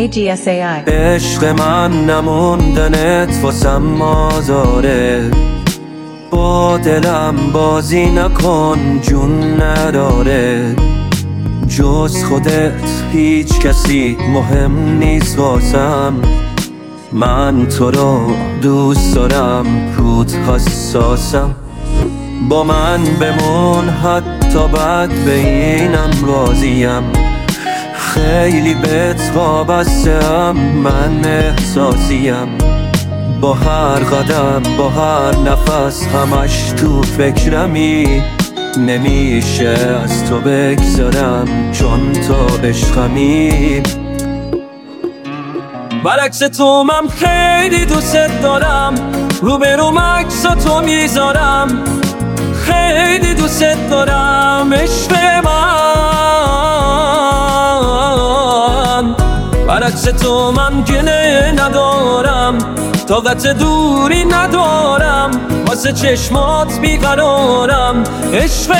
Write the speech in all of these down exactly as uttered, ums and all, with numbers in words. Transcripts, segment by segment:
A G S A I. عشق من نموندنت واسم آزاره، با دلم بازی نکن جون نداره، جز خودت هیچ کسی مهم نیست واسم، من تو رو دوست دارم رود حساسم، با من بمون حتی بد به اینم راضیم، خیلی بهت وابسته‌ام من احساسیم، با هر قدم با هر نفس همش تو فکرمی، نمیشه از تو بگذارم چون تو عشقمی، برعکس تو من خیلی دوست دارم، روبروم عکس تو میذارم، خیلی دوست دارم عشق من، برعکس تو من گله ندارم، طاقت دوری ندارم، واسه چشمات بیقرارم عشق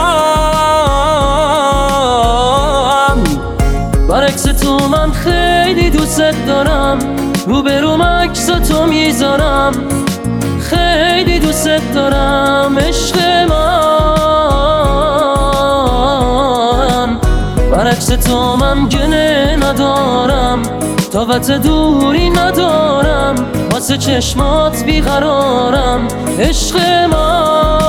من، برعکس تو من خیلی دوست دارم، روبروم عکس تو میذارم، خیلی دوست دارم عشق من، برعکس تو من گله ندارم، طاقت دوری ندارم، واسه چشمات بیقرارم عشق من.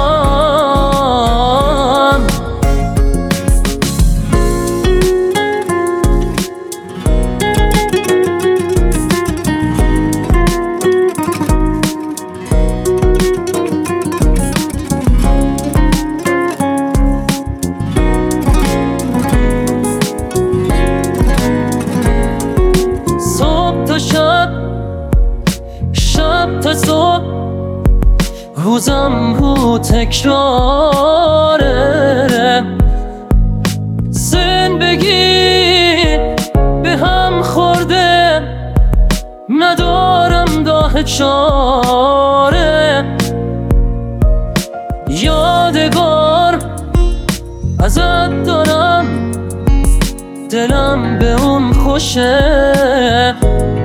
شب شب تا صبح روزم رو تکراره، زندگی به هم خورده ندارم راه چاره، یادگار ازت دارم دلم به اون خوشه،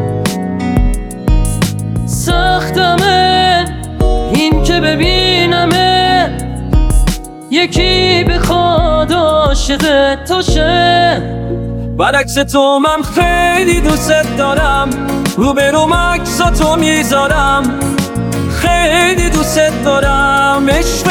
سختمه این که ببینمه یکی بخواد عاشق تو شه، برعکس تو من خیلی دوست دارم، روبروم عکس تو میذارم، خیلی دوست دارم عشق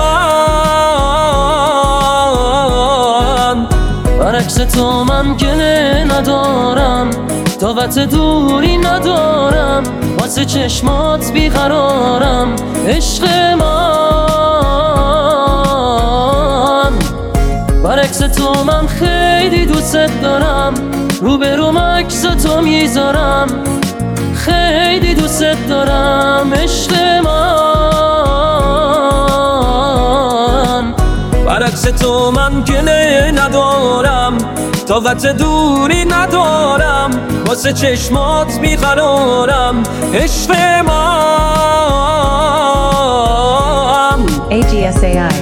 من، برعکس تو من گله ندارم، طاقت دوری ندارم، واسه چشمات بیقرارم عشق من، برعکس تو من خیلی دوست دارم، روبروم عکس تو میذارم، خیلی دوست دارم عشق من، برعکس تو من گله ندارم، طاقت دوری ندارم، واسه چشمات بیقرارم عشق من. A G S A I.